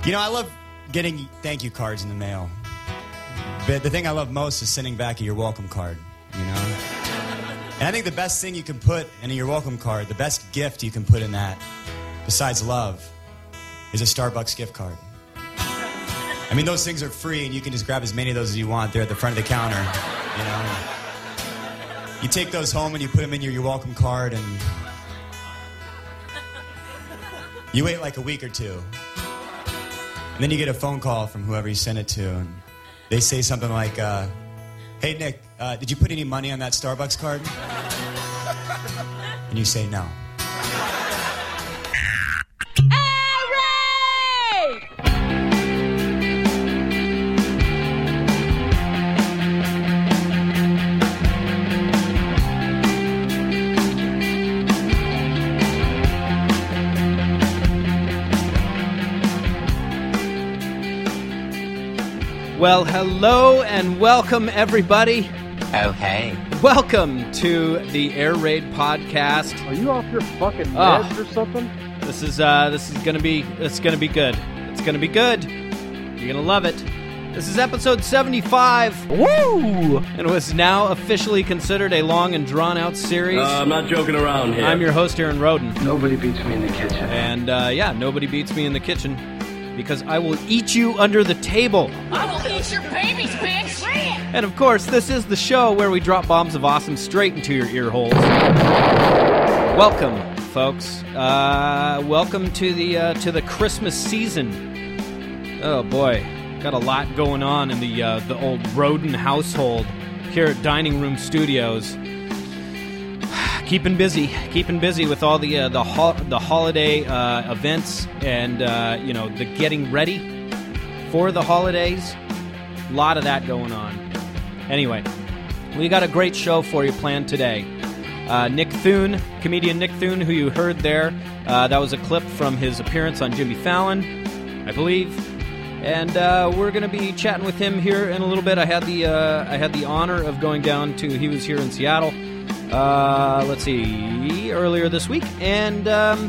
You know, I love getting thank you cards in the mail. But the thing I love most is sending back a you're welcome card, you know? And I think the best thing you can put in a you're welcome card, the best gift you can put in that, besides love, is a Starbucks gift card. I mean, those things are free, and you can just grab as many of those as you want. They're at the front of the counter, you know? You take those home and you put them in your you're welcome card, and you wait like a week or two. And then you get a phone call from whoever you sent it to, and they say something like, hey, Nick, did you put any money on that Starbucks card? And you say no. Well, hello and welcome, everybody. Oh, hey. Welcome to the Air Raid podcast. Are you off your fucking meds or something? This is gonna be good. It's gonna be good. You're gonna love it. This is episode 75. Woo! And it was now officially considered a long and drawn out series. I'm not joking around here. I'm your host, Aaron Roden. Nobody beats me in the kitchen. And nobody beats me in the kitchen. Because I will eat you under the table. I will eat your babies, bitch! And of course, this is the show where we drop bombs of awesome straight into your ear holes. Welcome, folks. Welcome to the Christmas season. Oh boy, got a lot going on in the old Roden household here at Dining Room Studios. Keeping busy with all the holiday events and the getting ready for the holidays. A lot of that going on. Anyway, we got a great show for you planned today. Nick Thune, comedian Nick Thune, who you heard there, that was a clip from his appearance on Jimmy Fallon, I believe. And we're going to be chatting with him here in a little bit. I had the honor of going down to. He was here in Seattle. Earlier this week, and,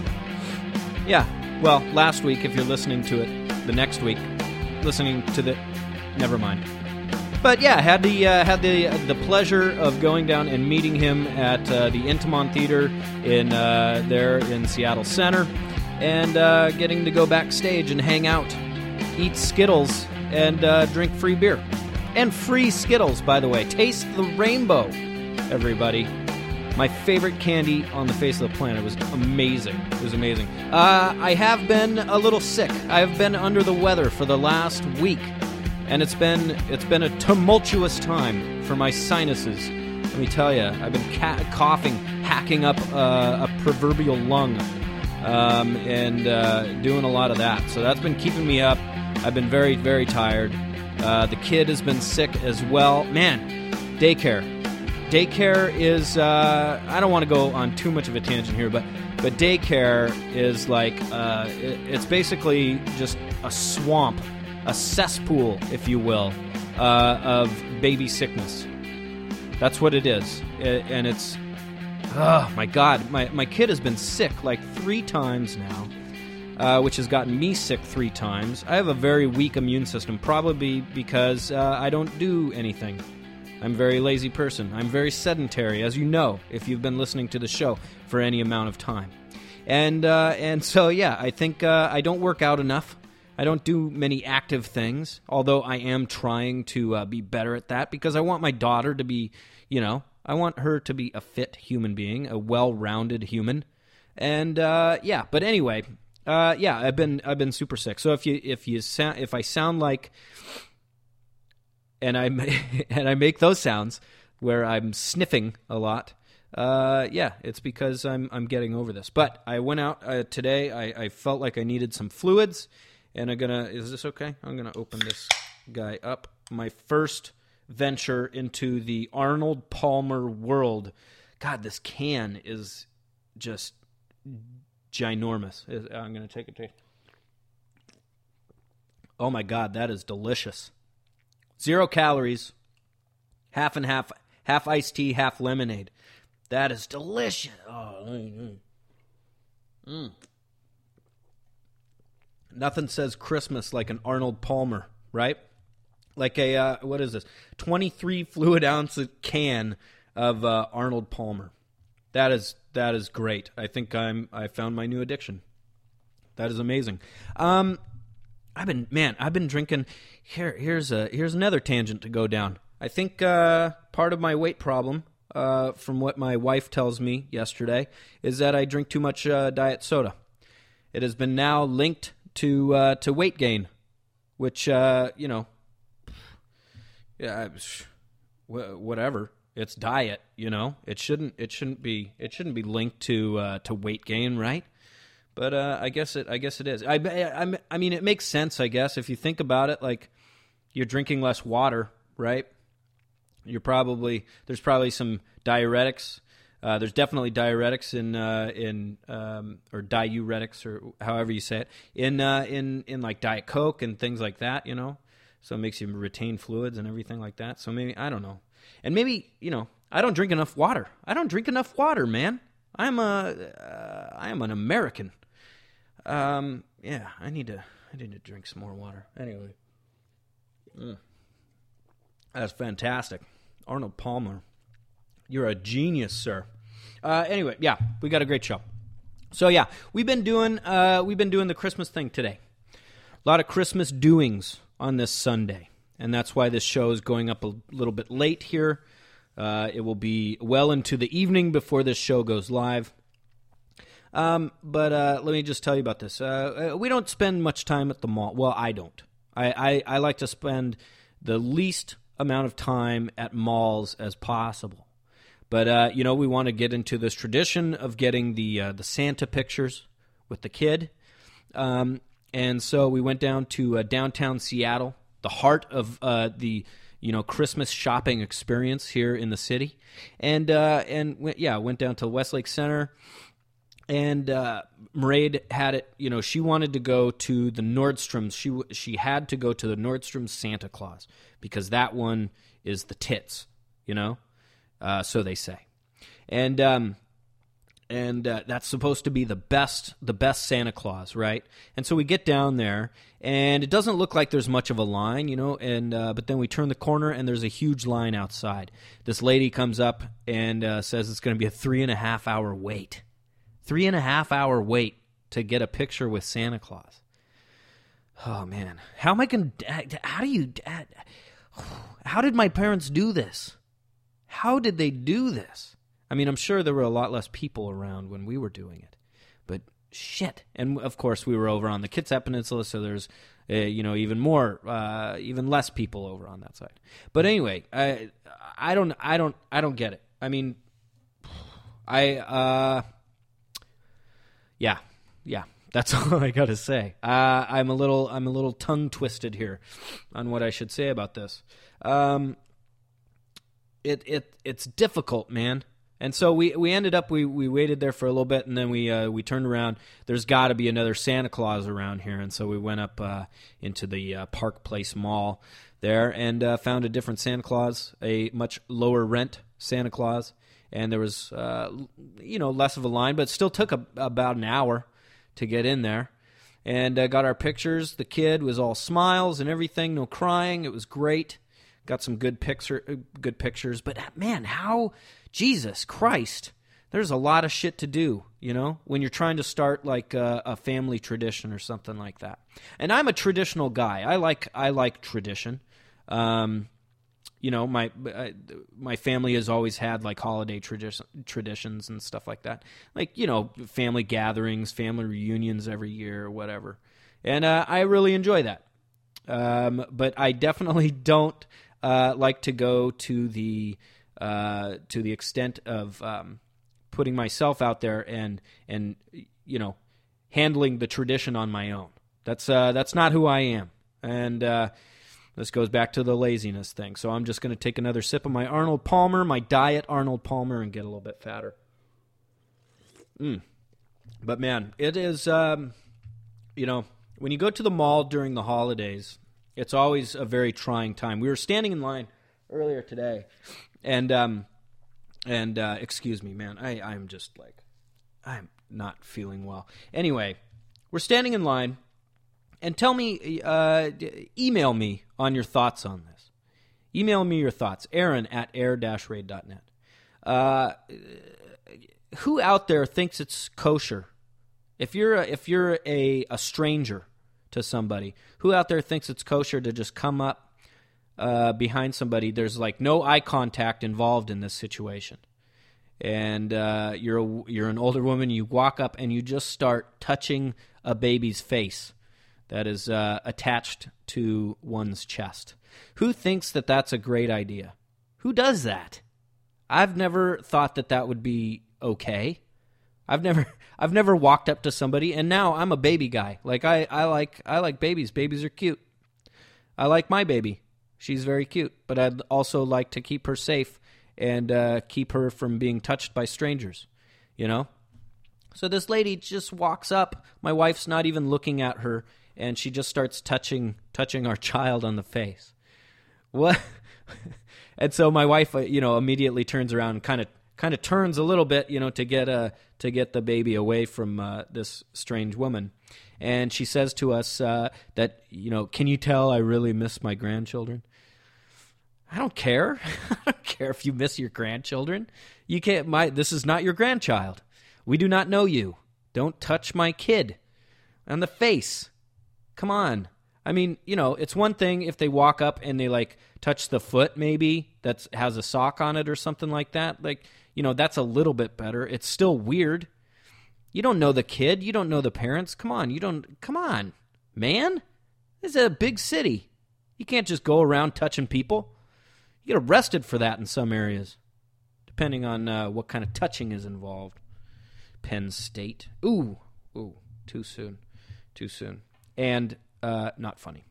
last week, if you're listening to it, the next week, never mind. But yeah, had the pleasure of going down and meeting him at, the Intiman Theater there in Seattle Center, and, getting to go backstage and hang out, eat Skittles, and, drink free beer. And free Skittles, by the way. Taste the rainbow, everybody. My favorite candy on the face of the planet. It was amazing. I have been a little sick. I have been under the weather for the last week, and it's been a tumultuous time for my sinuses. Let me tell you, I've been coughing, hacking up a proverbial lung, and doing a lot of that. So that's been keeping me up. I've been very, very tired. The kid has been sick as well. Man, daycare is, I don't want to go on too much of a tangent here, but daycare is like, it's basically just a swamp, a cesspool, if you will, of baby sickness. That's what it is. And it's, oh my God, my kid has been sick like 3 times now, which has gotten me sick 3 times. I have a very weak immune system, probably because I don't do anything. I'm a very lazy person. I'm very sedentary, as you know, if you've been listening to the show for any amount of time. And so, yeah, I think I don't work out enough. I don't do many active things, although I am trying to be better at that because I want my daughter to be, I want her to be a fit human being, a well-rounded human. And, but anyway, I've been super sick. So if I sound like... And I make those sounds where I'm sniffing a lot. It's because I'm getting over this. But I went out today. I felt like I needed some fluids, and is this okay? I'm gonna open this guy up. My first venture into the Arnold Palmer world. God, this can is just ginormous. I'm gonna take a taste. Oh my God, that is delicious. 0 calories, half and half iced tea, half lemonade. That is delicious. Oh, Nothing says Christmas like an Arnold Palmer, right? Like a, what is this, 23 fluid ounce can of Arnold Palmer. That is great. I think I found my new addiction. That is amazing. I've been drinking. Here's another tangent to go down. I think part of my weight problem, from what my wife tells me yesterday, is that I drink too much diet soda. It has been now linked to weight gain, which whatever. It's diet, It shouldn't be linked to weight gain, right? But I guess it is. I mean, it makes sense, I guess, if you think about it. Like, you're drinking less water, right? There's probably some diuretics. There's definitely diuretics or diuretics, or however you say it, in like Diet Coke and things like that, So it makes you retain fluids and everything like that. So maybe, I don't know. And maybe, I don't drink enough water. I don't drink enough water, man. I am an American. Yeah, I need to drink some more water. Anyway. That's fantastic. Arnold Palmer. You're a genius, sir. Anyway, yeah, we got a great show. So yeah, we've been doing the Christmas thing today. A lot of Christmas doings on this Sunday, and that's why this show is going up a little bit late here. It will be well into the evening before this show goes live. But let me just tell you about this. We don't spend much time at the mall. Well, I don't. I like to spend the least amount of time at malls as possible. But, we want to get into this tradition of getting the Santa pictures with the kid. And so we went down to downtown Seattle, the heart of the Christmas shopping experience here in the city. And went down to Westlake Center. And Mairead had it, she wanted to go to the Nordstrom's. She had to go to the Nordstrom's Santa Claus because that one is the tits, so they say. And that's supposed to be the best Santa Claus, right? And so we get down there, and it doesn't look like there's much of a line, but then we turn the corner, and there's a huge line outside. This lady comes up and says it's going to be a 3.5 hour wait. 3.5 hour wait to get a picture with Santa Claus. Oh, man. How did my parents do this? How did they do this? I mean, I'm sure there were a lot less people around when we were doing it, but shit. And of course, we were over on the Kitsap Peninsula, so there's, even less people over on that side. But anyway, I don't get it. I mean, yeah. That's all I got to say. I'm a little tongue twisted here on what I should say about this. It's difficult, man. And so we ended up we waited there for a little bit, and then we turned around. There's got to be another Santa Claus around here, and so we went up into the Park Place Mall there and found a different Santa Claus, a much lower rent Santa Claus, and there was less of a line, but it still took about an hour to get in there, and got our pictures. The kid was all smiles and everything, no crying. It was great. Got some good pictures, but man, Jesus Christ, there's a lot of shit to do, when you're trying to start like a family tradition or something like that. And I'm a traditional guy. I like tradition. My family has always had like holiday traditions and stuff like that. Like, family gatherings, family reunions every year or whatever. And I really enjoy that. But I definitely don't like to go to the extent of putting myself out there and handling the tradition on my own. That's not who I am. And this goes back to the laziness thing. So I'm just going to take another sip of my Arnold Palmer, my diet Arnold Palmer, and get a little bit fatter. But man, it is, when you go to the mall during the holidays, it's always a very trying time. We were standing in line earlier today, and excuse me, man, I'm just like, I'm not feeling well. Anyway, we're standing in line, and tell me, email me on your thoughts on this. Email me your thoughts, Aaron@air-raid.net. Who out there thinks it's kosher? If you're a stranger to somebody, who out there thinks it's kosher to just come up behind somebody? There's like no eye contact involved in this situation, and you're an older woman. You walk up and you just start touching a baby's face that is attached to one's chest. Who thinks that that's a great idea? Who does that? I've never thought that would be okay. I've never walked up to somebody, and now I'm a baby guy. Like I like babies. Babies are cute. I like my baby. She's very cute, but I'd also like to keep her safe and keep her from being touched by strangers, you know? So this lady just walks up. My wife's not even looking at her, and she just starts touching our child on the face. What? And so my wife, immediately turns around and kind of turns a little bit, to get the baby away from this strange woman. And she says to us that, can you tell I really miss my grandchildren? I don't care. I don't care if you miss your grandchildren. You can't. This is not your grandchild. We do not know you. Don't touch my kid on the face. Come on. I mean, it's one thing if they walk up and they like touch the foot maybe that has a sock on it or something like that. Like, that's a little bit better. It's still weird. You don't know the kid. You don't know the parents. Come on, man. This is a big city. You can't just go around touching people. You get arrested for that in some areas, depending on what kind of touching is involved. Penn State. Ooh, too soon. And not funny.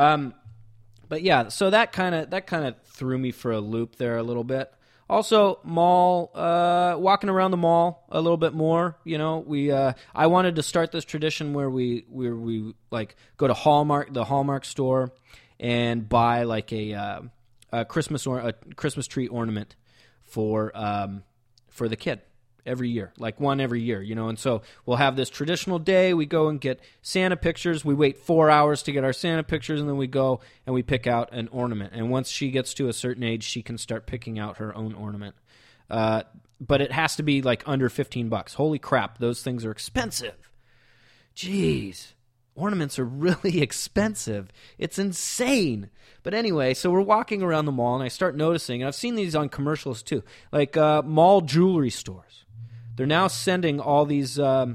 But yeah, so that kind of threw me for a loop there a little bit. Also, mall, walking around the mall a little bit more. I wanted to start this tradition where we like go to the Hallmark store, and buy like a Christmas tree ornament for the kid. Every year, like one every year, and so we'll have this traditional day. We go and get Santa pictures. We wait 4 hours to get our Santa pictures, and then we go and we pick out an ornament. And once she gets to a certain age, she can start picking out her own ornament. But it has to be like under $15. Holy crap, those things are expensive. Jeez, ornaments are really expensive. It's insane. But anyway, so we're walking around the mall, and I start noticing, and I've seen these on commercials too, like mall jewelry stores. They're now sending all these. Wow,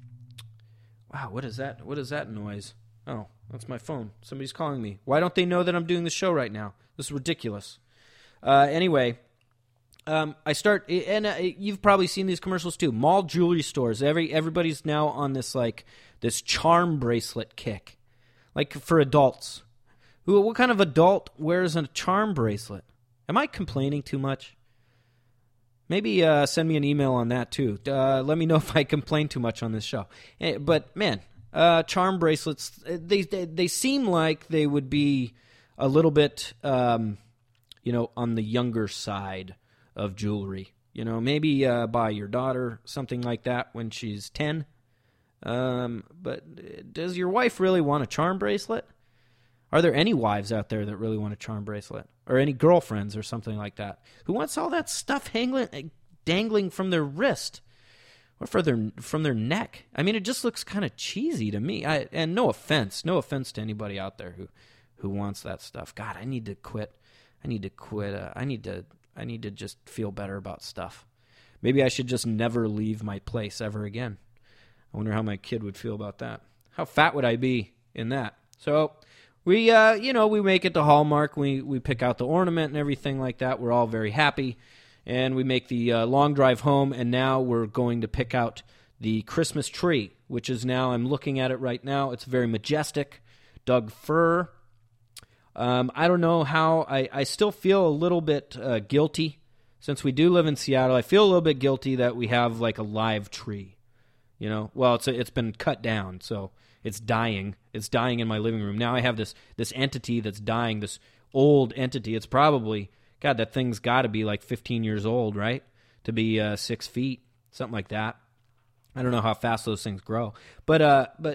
what is that? What is that noise? Oh, that's my phone. Somebody's calling me. Why don't they know that I'm doing the show right now? This is ridiculous. Anyway, I start, and you've probably seen these commercials too. Mall jewelry stores. Everybody's now on this charm bracelet kick, like for adults. What kind of adult wears a charm bracelet? Am I complaining too much? Maybe send me an email on that, too. Let me know if I complain too much on this show. But, man, charm bracelets, they seem like they would be a little bit, on the younger side of jewelry. Maybe buy your daughter something like that when she's 10. But does your wife really want a charm bracelet? Are there any wives out there that really want a charm bracelet? Or any girlfriends or something like that? Who wants all that stuff dangling from their wrist? Or from their neck? I mean, it just looks kind of cheesy to me. And no offense to anybody out there who wants that stuff. God, I need to quit. I need to just feel better about stuff. Maybe I should just never leave my place ever again. I wonder how my kid would feel about that. How fat would I be in that? So we make it to Hallmark. We pick out the ornament and everything like that. We're all very happy. And we make the long drive home, and now we're going to pick out the Christmas tree, which is now, I'm looking at it right now. It's very majestic. Doug fir. I don't know how, I still feel a little bit guilty. Since we do live in Seattle, I feel a little bit guilty that we have like a live tree. Well, it's been cut down, so it's dying. It's dying in my living room. Now I have this entity that's dying, this old entity. It's probably, God, that thing's got to be like 15 years old, right? To be 6 feet, something like that. I don't know how fast those things grow. But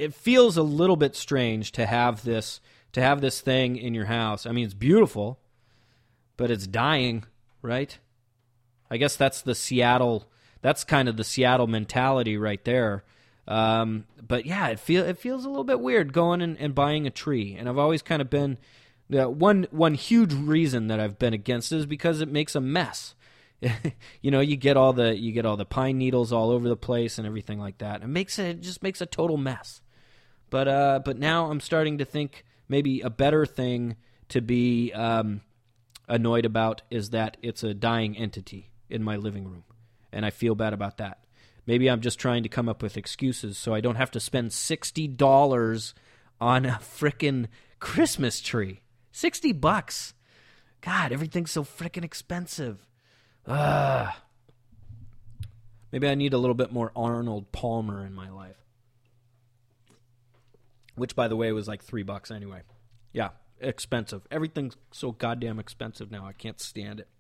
it feels a little bit strange to have this thing in your house. I mean, it's beautiful, but it's dying, right? I guess that's kind of the Seattle mentality right there. But yeah, it feels a little bit weird going and buying a tree. And I've always kind of been one huge reason that I've been against it is because it makes a mess. You get all the pine needles all over the place and everything like that. It just makes a total mess. But now I'm starting to think maybe a better thing to be annoyed about is that it's a dying entity in my living room, and I feel bad about that. Maybe I'm just trying to come up with excuses so I don't have to spend $60 on a frickin' Christmas tree. $60. God, everything's so frickin' expensive. Maybe I need a little bit more Arnold Palmer in my life. Which, by the way, was like $3 anyway. Yeah, expensive. Everything's so goddamn expensive now. I can't stand it.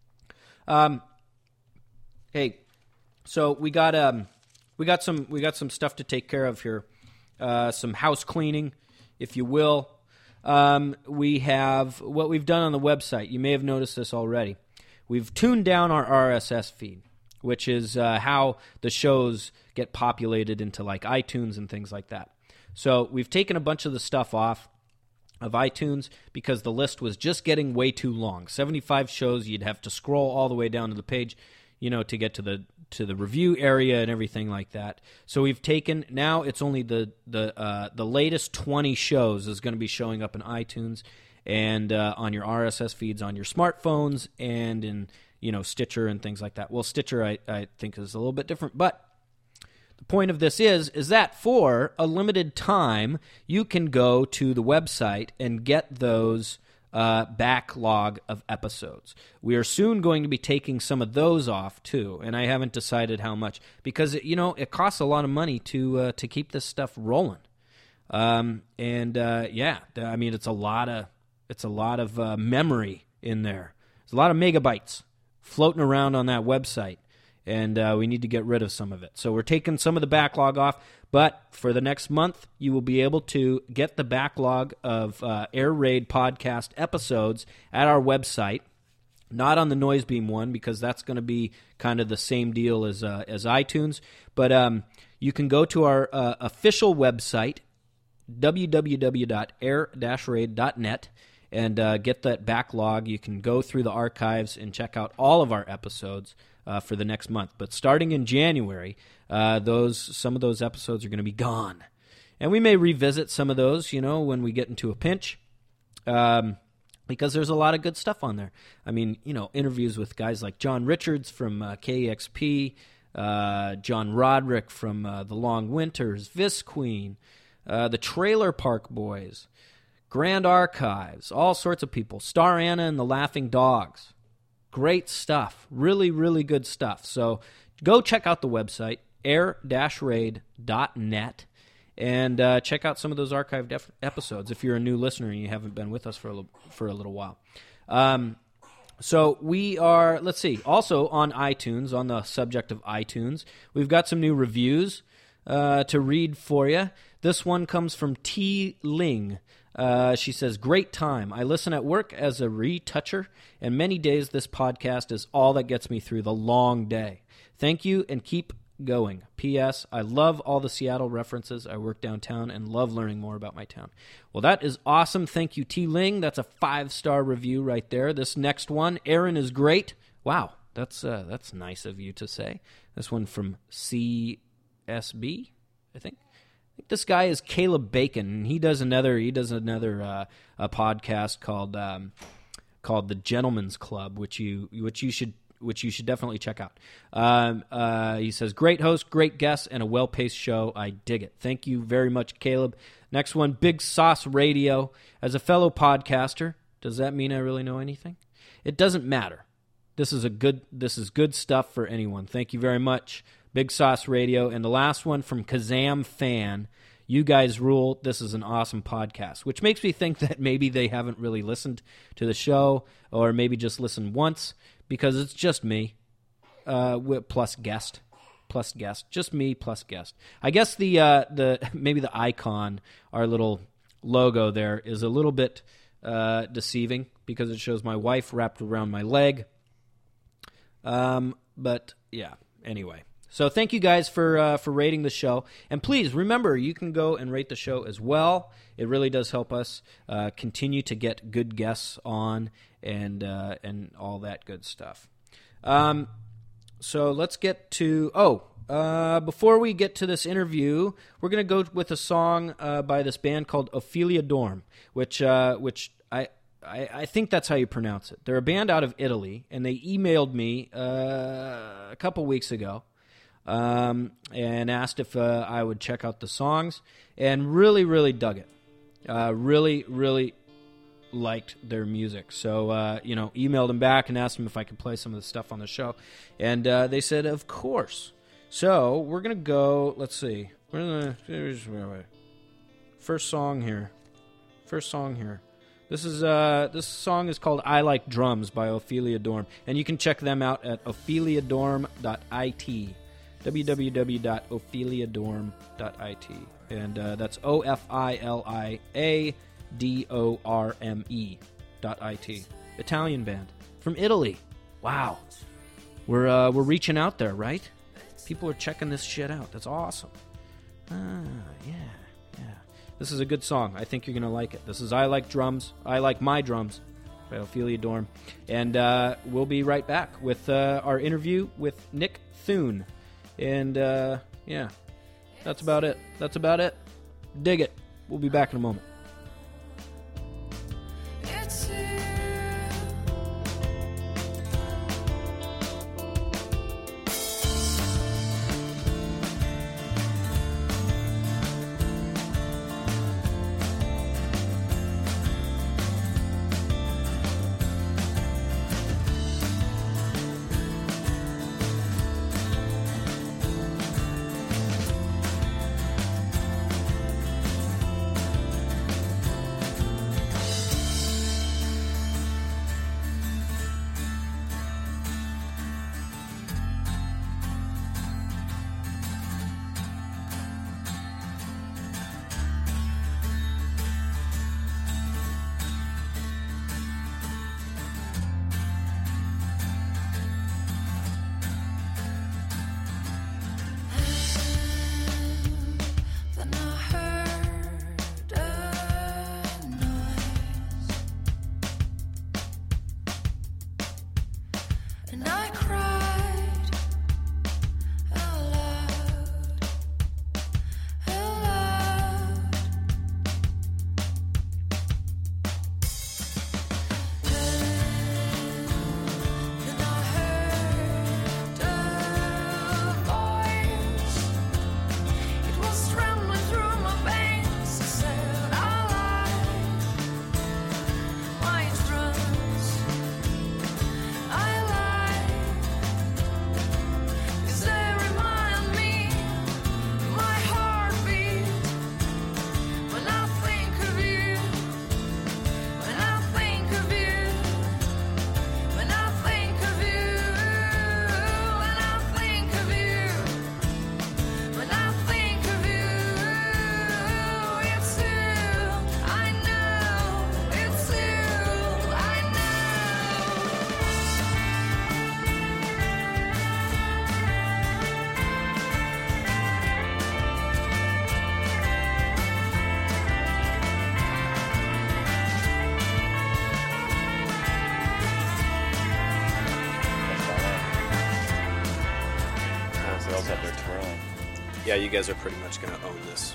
Hey, so we got some stuff to take care of here. Some house cleaning, if you will. We have what we've done on the website. You may have noticed this already. We've tuned down our RSS feed, which is how the shows get populated into like iTunes and things like that. So we've taken a bunch of the stuff off of iTunes because the list was just getting way too long. 75 shows, you'd have to scroll all the way down to the page, to get to the review area and everything like that. So we've taken, now it's only the latest 20 shows is going to be showing up in iTunes and on your RSS feeds on your smartphones and in Stitcher and things like that. Well, Stitcher I think is a little bit different, but the point of this is that for a limited time you can go to the website and get those backlog of episodes. We are soon going to be taking some of those off too, and I haven't decided how much because it costs a lot of money to keep this stuff rolling. I mean it's a lot of memory in there. There's a lot of megabytes floating around on that website, and we need to get rid of some of it. So we're taking some of the backlog off, but for the next month, you will be able to get the backlog of Air Raid podcast episodes at our website, not on the Noisebeam one, because that's going to be kind of the same deal as iTunes, but you can go to our official website, www.air-raid.net, and get that backlog. You can go through the archives and check out all of our episodes for the next month. But starting in January, some of those episodes are going to be gone. And we may revisit some of those, when we get into a pinch, because there's a lot of good stuff on there. I mean, interviews with guys like John Richards from KEXP, John Roderick from The Long Winters, Visqueen, the Trailer Park Boys, Grand Archives, all sorts of people. Star Anna and the Laughing Dogs. Great stuff. Really, really good stuff. So go check out the website, air-raid.net, and check out some of those archived episodes if you're a new listener and you haven't been with us for a little while. So we are, let's see, also on iTunes, on the subject of iTunes, we've got some new reviews to read for you. This one comes from T. Ling. She says, great time. I listen at work as a retoucher, and many days this podcast is all that gets me through the long day. Thank you, and keep going. P.S. I love all the Seattle references. I work downtown and love learning more about my town. Well, that is awesome. Thank you, T. Ling. That's a 5-star review right there. This next one, Aaron is great. Wow, that's nice of you to say. This one from CSB, I think. This guy is Caleb Bacon, and he does another a podcast called The Gentleman's Club, which you should definitely check out. He says, great host, great guest, and a well-paced show. I dig it. Thank you very much, Caleb. Next one, Big Sauce Radio. As a fellow podcaster, does that mean I really know anything? It doesn't matter. This is good stuff for anyone. Thank you very much, Big Sauce Radio. And the last one from Kazam Fan. You guys rule. This is an awesome podcast, which makes me think that maybe they haven't really listened to the show, or maybe just listened once, because it's just me, plus guest plus guest, just me plus guest. I guess the maybe the icon, our little logo there, is a little bit deceiving because it shows my wife wrapped around my leg. But yeah, anyway. So thank you guys for rating the show, and please remember you can go and rate the show as well. It really does help us continue to get good guests on and all that good stuff. So let's get to before we get to this interview, we're going to go with a song by this band called Ophelia Dorm, which I think that's how you pronounce it. They're a band out of Italy, and they emailed me a couple weeks ago. And asked if I would check out the songs, and really, really dug it. Really, really liked their music. So, emailed them back and asked them if I could play some of the stuff on the show. And they said, of course. So, we're going to go, let's see. First song here. This song is called I Like Drums by Ophelia Dorm. And you can check them out at opheliadorm.it. www.opheliadorm.it. And that's OFILIADORME.it. Italian band from Italy. Wow. We're reaching out there, right? People are checking this shit out. That's awesome. Yeah. This is a good song. I think you're going to like it. This is I Like Drums. I Like My Drums by Ophelia Dorm. And we'll be right back with our interview with Nick Thune. And, that's about it. Dig it. We'll be back in a moment. Yeah, you guys are pretty much going to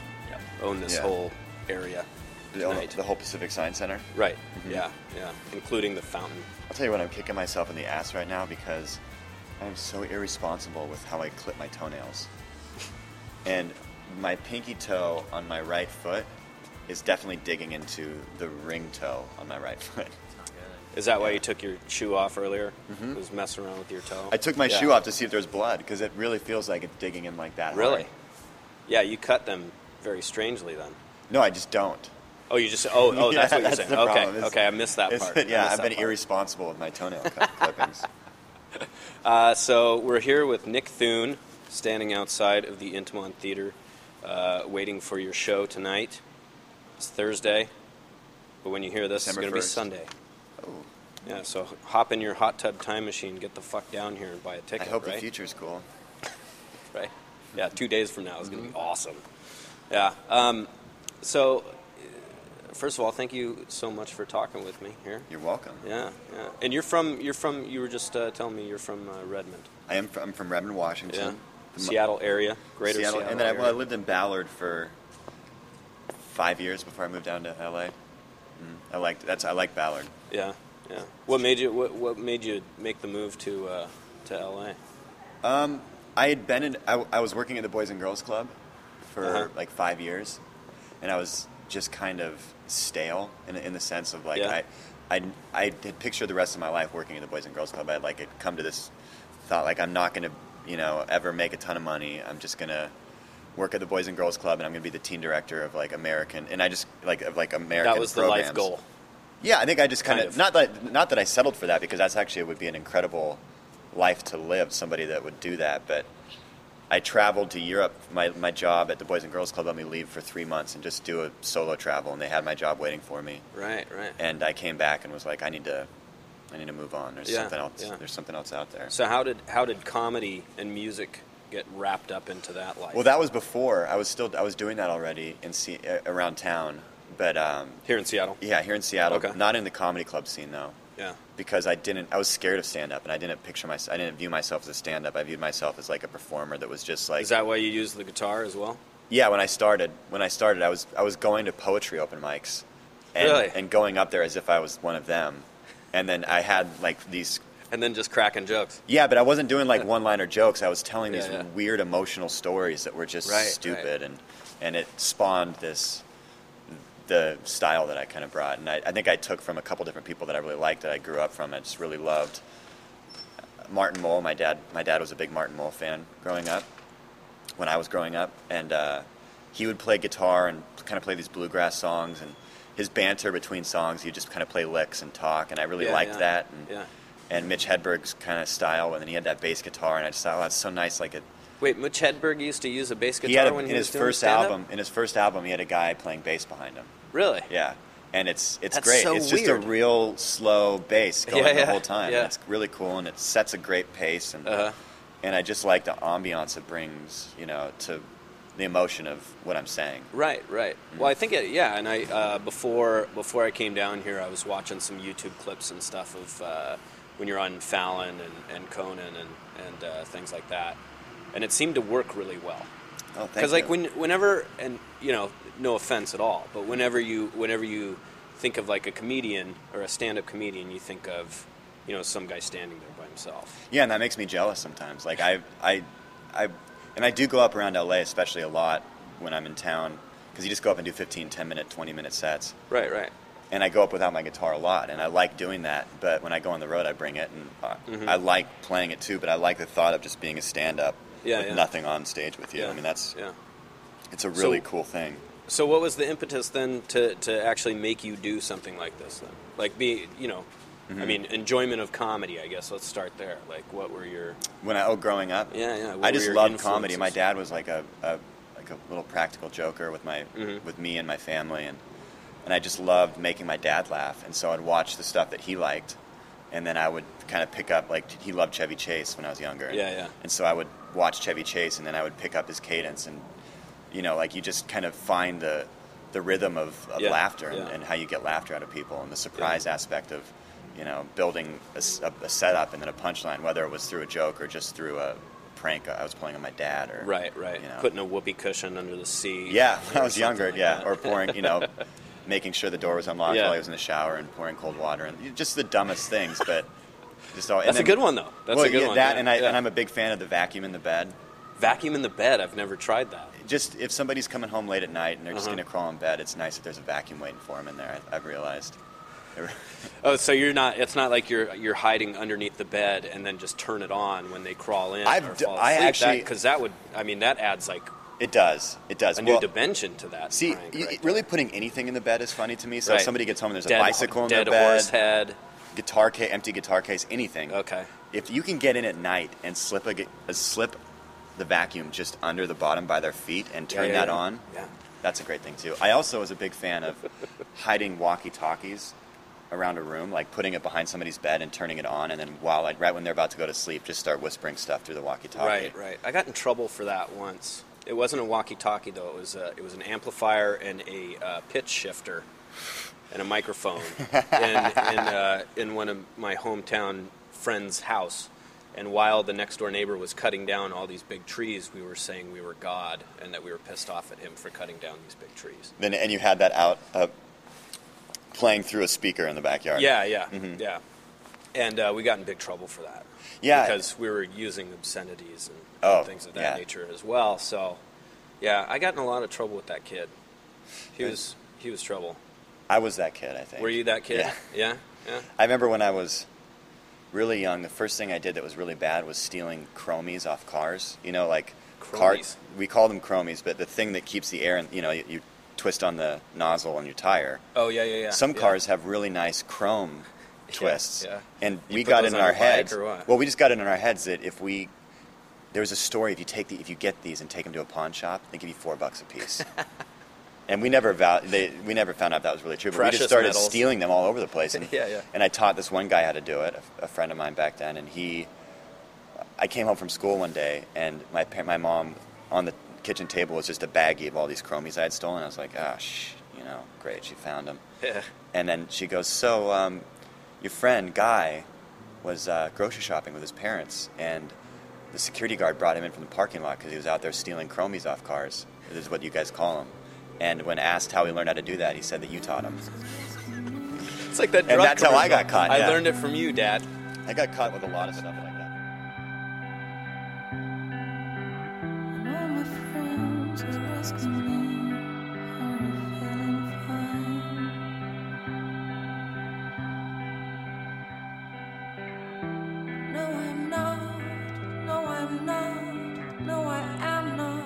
own this whole area tonight. The whole Pacific Science Center? Right, yeah, including the fountain. I'll tell you what, I'm kicking myself in the ass right now because I'm so irresponsible with how I clip my toenails. And my pinky toe on my right foot is definitely digging into the ring toe on my right foot. Is that why you took your shoe off earlier? Mm-hmm. Was messing around with your toe? I took my shoe off to see if there's blood because it really feels like it's digging in like that. Really? Hard. Yeah, you cut them very strangely then. No, I just don't. Oh, you just that's what you're saying. Okay, I missed that part. I've been irresponsible with my toenail clippings. So we're here with Nick Thune standing outside of the Intimont Theater, waiting for your show tonight. It's Thursday, but when you hear this, December it's going to be 1st. Sunday. Oh, Yeah, so hop in your hot tub time machine, get the fuck down here and buy a ticket, I hope right? the future's cool. Right? Yeah, 2 days from now is going to be awesome. Yeah. So, first of all, thank you so much for talking with me here. You're welcome. Yeah, yeah. And you were just telling me you're from Redmond. I'm from Redmond, Yeah. Washington. Seattle area, greater Seattle and then area. I lived in Ballard for 5 years before I moved down to LA. I like Ballard. Yeah, yeah. What made you make the move to LA? I had been in. I was working at the Boys and Girls Club for like 5 years, and I was just kind of stale in the sense of like Yeah. I had pictured the rest of my life working at the Boys and Girls Club. I had like come to this thought like I'm not going to ever make a ton of money. I'm just gonna work at the Boys and Girls Club, and I'm gonna be the teen director of like American, and I just American. That was the programs. life goal. Yeah, I think I just kind Kind of of. not that I settled for that because that's actually would be an incredible life to live. Somebody that would do that, but I traveled to Europe. My job at the Boys and Girls Club let me leave for 3 months and just do a solo travel, and they had my job waiting for me. Right, right. And I came back and was like, I need to move on. There's Yeah, something else. yeah. There's something else out there. So how did comedy and music get wrapped up into that life? Well, that was before. I was doing that already around town, but Here in Seattle? yeah, here in Seattle, Okay. not in the comedy club scene though. Yeah. Because I was scared of stand-up, and I didn't view myself as a stand-up. I viewed myself as like a performer that was just like. Is that why you use the guitar as well? Yeah, when I started, I was going to poetry open mics, and, Really? and going up there as if I was one of them, and then I had like these. And then just cracking jokes. Yeah, but I wasn't doing like one-liner jokes. I was telling these Yeah. weird emotional stories that were just Right, stupid, and it spawned the style that I kind of brought. And I think I took from a couple different people that I really liked, that I grew up from. I just really loved Martin Mull. My dad was a big Martin Mull fan growing up, when I was growing up. And he would play guitar and kind of play these bluegrass songs. And his banter between songs, he'd just kind of play licks and talk. And I really liked that. And Mitch Hedberg's kind of style. And then he had that bass guitar. And I just thought, oh, that's so nice. Like Wait, Mitch Hedberg used to use a bass guitar he had when he in was his doing first stand-up? album. In his first album, he had a guy playing bass behind him. Really? Yeah, and it's That's great. so it's just weird. a real slow bass going Yeah, the yeah, whole time. yeah. And it's really cool, and it sets a great pace. And Uh-huh. and I just like the ambiance it brings, to the emotion of what I'm saying. Right, right. Well, I think and I before I came down here, I was watching some YouTube clips and stuff of when you're on Fallon and Conan and things like that, and it seemed to work really well. Oh, thank Because you. like whenever, and no offense at all, but whenever you think of like a comedian or a stand-up comedian, you think of some guy standing there by himself. Yeah, and that makes me jealous sometimes. Like I do go up around LA, especially a lot when I'm in town, because you just go up and do 15, 10-minute, 20-minute sets. Right, right. And I go up without my guitar a lot, and I like doing that. But when I go on the road, I bring it, and I like playing it too. But I like the thought of just being a stand-up with nothing on stage with you. Yeah. I mean, it's a So- really cool thing. So what was the impetus then to actually make you do something like this then? Like I mean, enjoyment of comedy, I guess. Let's start there. Like, what were your... Growing up, Yeah. What I were just your loved influences? comedy. My dad was like a little practical joker with me and my family, and I just loved making my dad laugh. And so I'd watch the stuff that he liked, and then I would kind of pick up, like, he loved Chevy Chase when I was younger. Yeah. And so I would watch Chevy Chase, and then I would pick up his cadence, and like you just kind of find the rhythm of laughter and how you get laughter out of people, and the surprise aspect of building a setup and then a punchline, whether it was through a joke or just through a prank I was playing on my dad, or Right. Putting a whoopee cushion under the seat. yeah, when I was something younger, like yeah, that. or pouring, making sure the door was unlocked Yeah. while I was in the shower and pouring cold water, and just the dumbest things, but just all. That's a good one, though. That's a good one. That, yeah. and I'm a big fan of the vacuum in the bed. Vacuum in the bed. I've never tried that. Just if somebody's coming home late at night and they're just Uh-huh. going to crawl in bed, it's nice if there's a vacuum waiting for them in there. I've realized. Oh, so you're not? It's not like you're hiding underneath the bed and then just turn it on when they crawl in or fall I asleep. actually- Because that would. I mean, that adds like It does. a new dimension to that. See, prank right really putting anything in the bed is funny to me. So Right. if somebody gets home and there's there. a bicycle in their dead bed, horse head. empty guitar case, anything. Okay. If you can get in at night and slip the vacuum just under the bottom by their feet and turn that on. Yeah. That's a great thing too. I also was a big fan of hiding walkie-talkies around a room, like putting it behind somebody's bed and turning it on, and then right when they're about to go to sleep, just start whispering stuff through the walkie-talkie. Right. I got in trouble for that once. It wasn't a walkie-talkie though. It was an amplifier and a pitch shifter and a microphone in one of my hometown friend's house. And while the next door neighbor was cutting down all these big trees, we were saying we were God and that we were pissed off at him for cutting down these big trees. And you had that out playing through a speaker in the backyard. Yeah. Mm-hmm. Yeah. And we got in big trouble for that. Yeah. Because we were using obscenities and things of that nature as well. So, yeah, I got in a lot of trouble with that kid. He was trouble. I was that kid, I think. Were you that kid? Yeah. Yeah. I remember when I was really young, the first thing I did that was really bad was stealing chromies off cars. You know, like Chromies? we call them chromies, but the thing that keeps the air in, you twist on the nozzle on your tire. Oh, yeah. Some cars have really nice chrome twists. Yeah. And You we put got those it in on our your bike heads. or what? Well, we just got it in our heads that there was a story, if you get these and take them to a pawn shop, they give you $4 a piece. And we never found out that was really true. But we just started metals. stealing them all over the place. And, Yeah. and I taught this one guy how to do it, a friend of mine back then. And I came home from school one day, and my mom on the kitchen table was just a baggie of all these chromies I had stolen. I was like, great, she found them. Yeah. And then she goes, so your friend Guy was grocery shopping with his parents, and the security guard brought him in from the parking lot because he was out there stealing chromies off cars. This is what you guys call them. And when asked how he learned how to do that, he said that you taught him. It's like that drug And that's how I commercial. got caught. I yeah. learned it from you, Dad. I got caught with a lot of stuff like that. All my friends are asking me, are you feeling fine? No, I'm not. No, I'm not. No, I am not.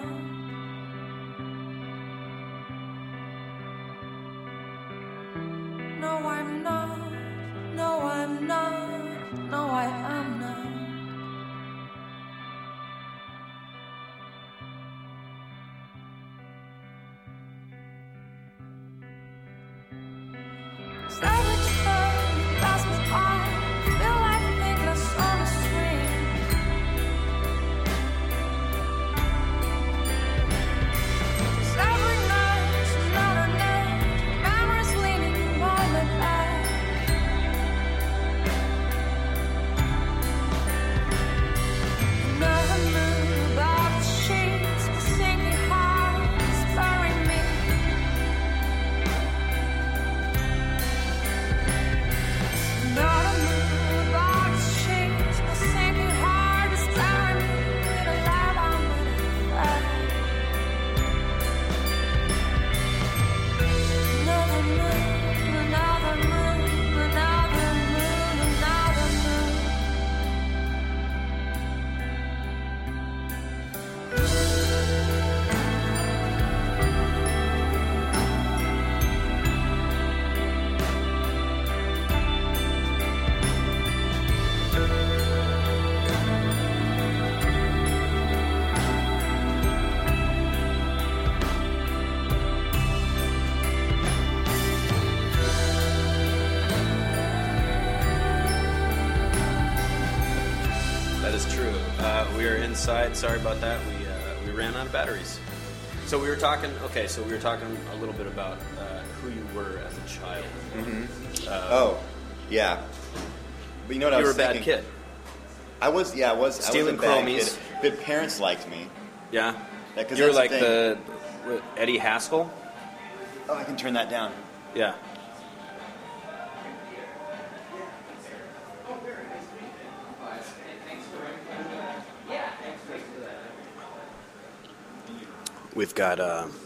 No, I'm not. No, I'm not. No, I am not. Inside. Sorry about that. We ran out of batteries. So we were talking. Okay, so we were talking a little bit about who you were as a child. Mm-hmm. Yeah. But you know what I was thinking? You were a bad kid. I was. Stealing I was a bad chromies. kid. But parents liked me. Yeah. 'Cause You were that's like the the Eddie Haskell. Oh, I can turn that down. Yeah. We've got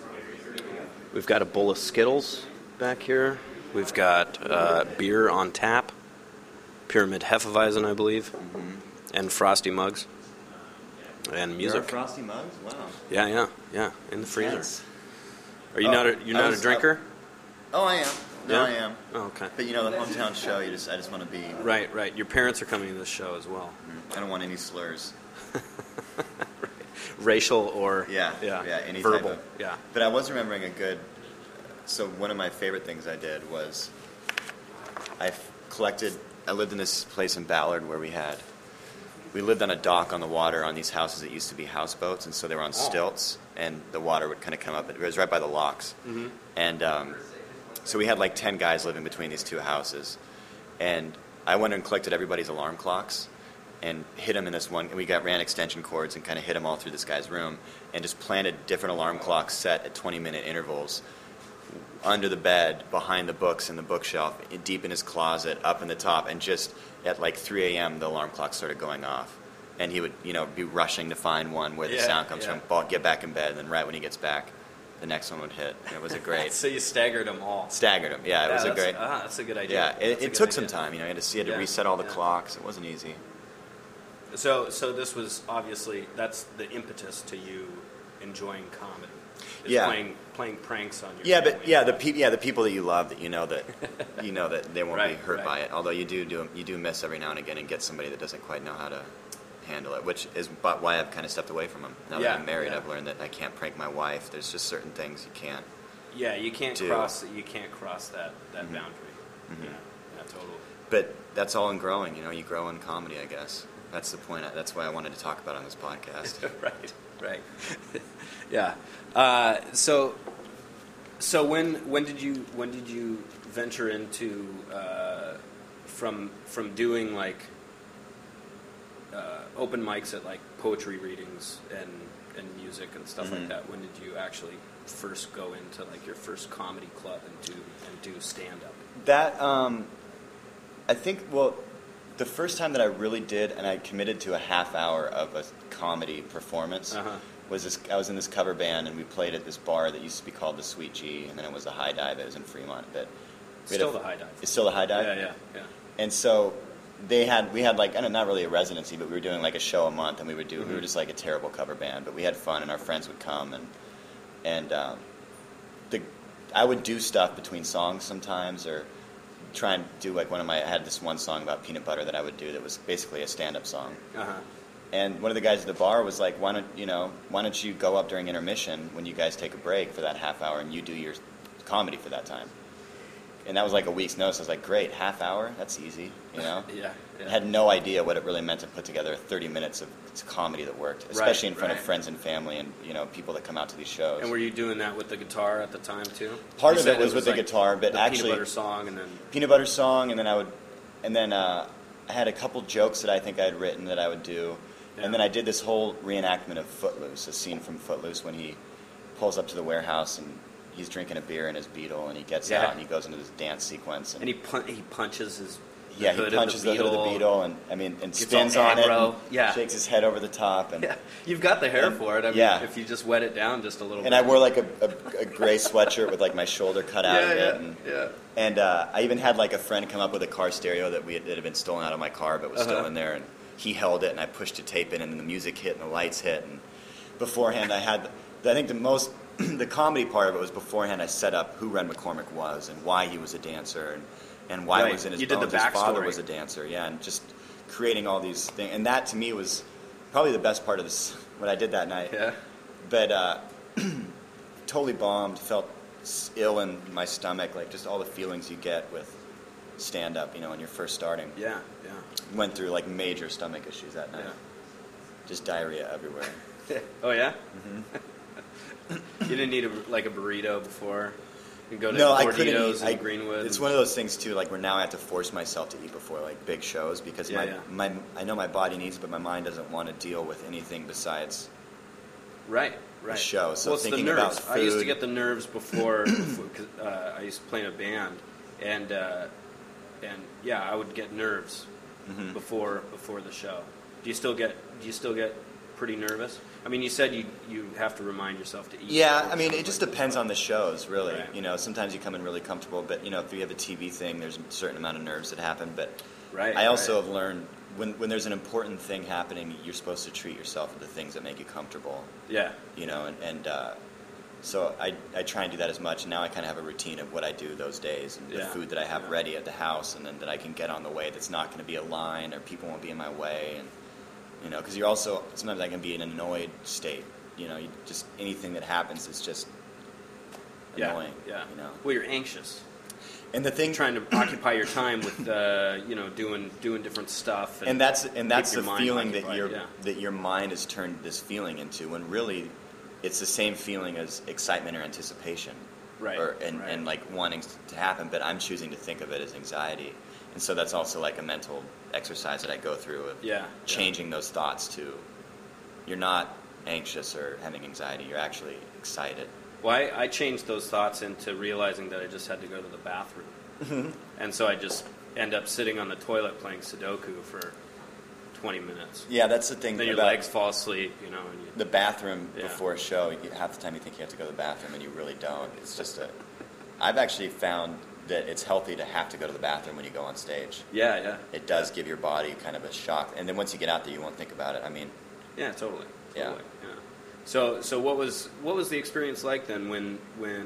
a bowl of Skittles back here. We've got beer on tap, Pyramid Hefeweizen, I believe, and Frosty mugs, and music. There are Frosty mugs? Wow. Yeah, in the freezer. Yes. Are you not a drinker? Oh, I am. No, Yeah? I am. Oh, okay. But you know, the hometown show, I just want to be. Right. Your parents are coming to this show as well. I don't want any slurs. racial or any verbal. type of, Yeah. But I was remembering a good. So one of my favorite things I did was I lived in this place in Ballard where we lived on a dock on the water on these houses that used to be houseboats, and so they were on stilts, and the water would kind of come up. It was right by the locks, and so we had like 10 guys living between these two houses, and I went and collected everybody's alarm clocks and hid them in this one. And we ran extension cords and kind of hid them all through this guy's room, and just planted different alarm clocks set at 20-minute intervals under the bed, behind the books in the bookshelf, deep in his closet, up in the top, and just at like 3 a.m. the alarm clock started going off, and he would be rushing to find one where the sound comes from, get back in bed, and then right when he gets back, the next one would hit. And it was a great. So you staggered them all. Staggered them, yeah. It was a great. That's a good idea. Yeah, it took some time. You had to reset all the clocks. It wasn't easy. So this was obviously that's the impetus to you enjoying comedy. Playing pranks on your family. The people that you love that that they won't be hurt by it. Although you do miss every now and again and get somebody that doesn't quite know how to handle it, which is why I've kind of stepped away from them. Now that I'm married, I've learned that I can't prank my wife. There's just certain things you can't. Yeah, you can't cross that boundary. Mm-hmm. Yeah, totally. But that's all in growing. You grow in comedy, I guess. That's the point. That's why I wanted to talk about it on this podcast. Right. Yeah. So when did you venture into from doing like open mics at like poetry readings and music and stuff like that? When did you actually first go into like your first comedy club and do stand up? That I think the first time that I really did, and I committed to a half hour of a comedy performance, was I was in this cover band, and we played at this bar that used to be called the Sweet G, and then it was the High Dive. It was in Fremont. But Still the High Dive. It's still the High Dive? Yeah. And so we had like, I don't know, not really a residency, but we were doing like a show a month, and we were just like a terrible cover band, but we had fun, and our friends would come, and I would do stuff between songs sometimes, or try and do like I had this one song about peanut butter that I would do that was basically a stand-up song. And one of the guys at the bar was like, why don't you go up during intermission when you guys take a break for that half hour and you do your comedy for that time? And that was like a week's notice. I was like, great, half hour? That's easy, Yeah. I had no idea what it really meant to put together 30 minutes of comedy that worked, especially in front of friends and family and, people that come out to these shows. And were you doing that with the guitar at the time, too? Part of it was with the guitar, but actually... Peanut Butter Song, and then... Peanut Butter Song, and then I had a couple jokes that I think I had written that I would do. Yeah. And then I did this whole reenactment of Footloose, a scene from Footloose when he pulls up to the warehouse and he's drinking a beer in his Beetle, and he gets out and he goes into this dance sequence. And he punches his he punches the hood of the Beetle and spins on it and shakes his head over the top. And you've got the hair for it. I mean, if you just wet it down just a little bit. And I wore like a gray sweatshirt with like my shoulder cut out of it. And I even had like a friend come up with a car stereo that had been stolen out of my car but was still in there, and he held it, and I pushed a tape in, and then the music hit and the lights hit. And beforehand I think the comedy part of it was beforehand I set up who Ren McCormick was and why he was a dancer and why it was in his bones his father was a dancer, and just creating all these things. And that to me was probably the best part of this, what I did that night. Yeah. But totally bombed, felt ill in my stomach, like just all the feelings you get with stand-up, when you're first starting. Yeah. Went through like major stomach issues that night. Just diarrhea everywhere. Oh, yeah? Mm-hmm. You didn't need a burrito before? You can go to I couldn't Gordito's eat. in Greenwood. It's one of those things too, like where now I have to force myself to eat before like big shows because I know my body needs it, but my mind doesn't want to deal with anything besides the show. So it's thinking the nerves. about food. I used to get the nerves before because I used to play in a band, and I would get nerves before the show. Do you still get pretty nervous? I mean, you said you have to remind yourself to eat. Yeah, I mean, it just depends on the shows, really. Right. Sometimes you come in really comfortable, but, if you have a TV thing, there's a certain amount of nerves that happen. But I also have learned when there's an important thing happening, you're supposed to treat yourself to the things that make you comfortable. Yeah. So I try and do that as much. Now I kind of have a routine of what I do those days and the food that I have ready at the house, and then that I can get on the way that's not going to be a line or people won't be in my way. You know, because you're also, sometimes I can be in an annoyed state. You know, just anything that happens is just annoying. Yeah. You know? Well, you're anxious. And the thing, Trying to occupy your time with, doing different stuff. and that's keep the your mind feeling that occupied, that your mind has turned this feeling into, when really it's the same feeling as excitement or anticipation. Right. And like wanting to happen, but I'm choosing to think of it as anxiety. And so that's also like a mental exercise that I go through of changing those thoughts to, you're not anxious or having anxiety, you're actually excited. Well, I changed those thoughts into realizing that I just had to go to the bathroom. Mm-hmm. And so I just end up sitting on the toilet playing Sudoku for 20 minutes. Yeah, that's the thing. Then your about legs fall asleep, and the bathroom Yeah. before a show. Half the time you think you have to go to the bathroom, and you really don't. It's just I've actually found that it's healthy to have to go to the bathroom when you go on stage. Yeah. It does give your body kind of a shock, and then once you get out there, you won't think about it. I mean, Yeah, totally. Yeah. So what was the experience like then when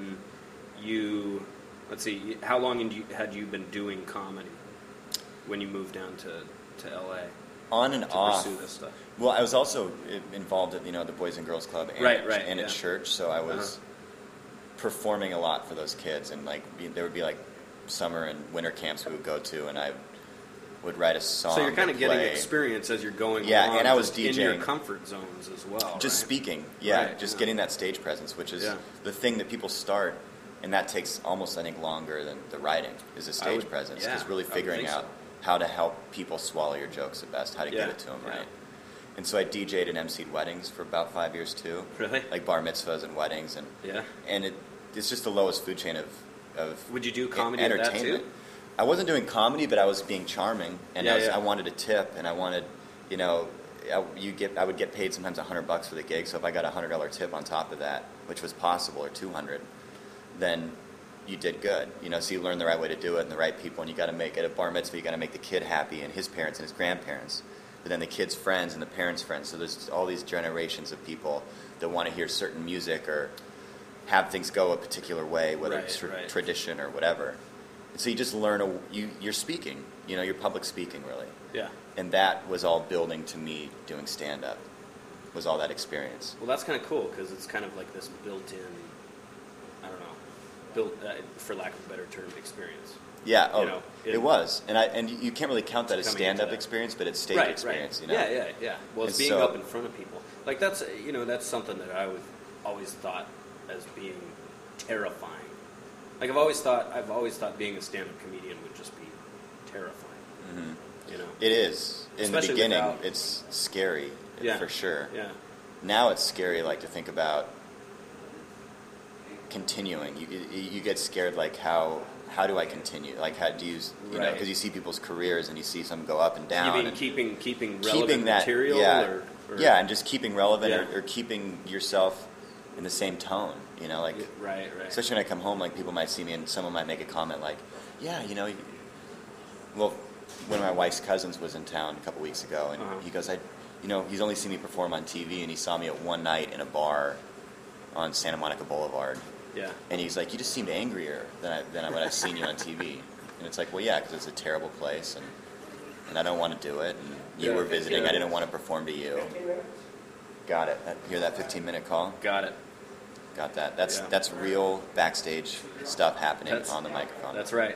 you, let's see, how long had you been doing comedy when you moved down to LA on and to off. pursue this stuff? Well, I was also involved at the Boys and Girls Club and, Right, and yeah. at church, so I was performing a lot for those kids, and like there would be like summer and winter camps we would go to, and I would write a song. So you're kind of getting play. experience as you're going Yeah, along, and I was just in your DJing. comfort zones as well. Just right? speaking, Right, getting that stage presence, which is Yeah. the thing that people start, and that takes almost, I think, longer than the writing, is the stage presence. yeah, Is really I would figuring think out so. how to help people swallow your jokes the best, how to Yeah, get it to them yeah. right. And so I DJ'd and emceed weddings for about 5 years too. Really? Like bar mitzvahs and weddings, and Yeah. it's just the lowest food chain of Would you do comedy at that entertainment. too? I wasn't doing comedy, but I was being charming, and Yeah, yeah. I wanted a tip, and I wanted, I would get paid sometimes $100 for the gig. So if I got a $100 tip on top of that, which was possible, or $200, then you did good. So you learn the right way to do it and the right people, and you got to make at a bar mitzvah. You got to make the kid happy and his parents and his grandparents, but then the kid's friends and the parents' friends. So there's all these generations of people that want to hear certain music or have things go a particular way, whether Right, it's right. tradition or whatever. So you just learn, you're speaking, you're public speaking, really. Yeah. And that was all building to me doing stand-up, was all that experience. Well, that's kind of cool because it's kind of like this built-in, I don't know, for lack of a better term, experience. Yeah, it was. And you can't really count that as Coming into stand-up that. experience, but it's stage Right, experience, right. Yeah. Well, it's And being so- up in front of people. Like that's, that's something that I would always thought as being terrifying. Like I've always thought being a stand-up comedian would just be terrifying. Mhm. It It is. In Especially the beginning, without- it's scary, Yeah. for sure. Yeah. Now it's scary, like, to think about continuing. You get scared, like, how do I continue? Like, how do you know, Right. because you see people's careers and you see some go up and down. You mean and keeping relevant keeping that material? yeah, Or yeah, and just keeping relevant Yeah. or keeping yourself in the same tone. Like, Right. especially when I come home, like, people might see me and someone might make a comment like, yeah, well, one of my wife's cousins was in town a couple weeks ago, and Uh-huh. he goes, he's only seen me perform on TV, and he saw me at one night in a bar on Santa Monica Boulevard, Yeah. and he's like, you just seemed angrier than what I've seen you on TV. And it's like, well, yeah, because it's a terrible place, and I don't want to do it, and you Yeah, were visiting, yeah. I didn't want to perform to you. Got it. Hear that 15-minute call? Got it. Got that. Yeah. That's real backstage stuff happening That's- on the microphone. That's right.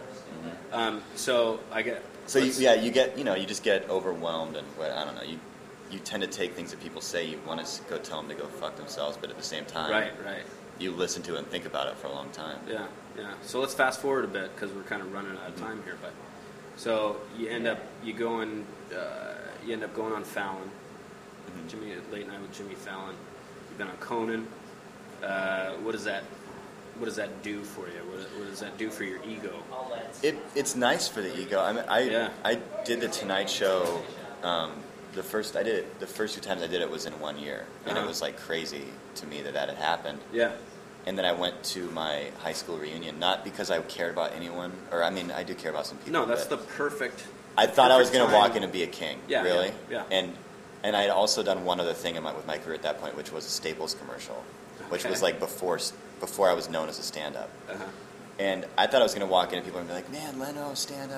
So I get. So you just get overwhelmed, and I don't know. You tend to take things that people say. You want to go tell them to go fuck themselves, but at the same time, Right. you listen to it and think about it for a long time. Yeah. So let's fast forward a bit because we're kind of running out of time here. But so you end up going on Fallon, Jimmy Late Night with Jimmy Fallon. You've been on Conan. What does that do for you? What does that do for your ego? It's nice for the ego. I mean, I did the Tonight Show. The first two times I did it was in 1 year, and it was like crazy to me that had happened. Yeah. And then I went to my high school reunion, not because I cared about anyone, or I mean, I do care about some people. No, that's but the perfect. I thought I was going to time. walk in and be a king. Yeah, really. yeah. And I had also done one other thing with my career at that point, which was a Staples commercial, which was like before I was known as a stand-up. Uh-huh. And I thought I was going to walk in and people were going to be like, man, Leno, stand-up.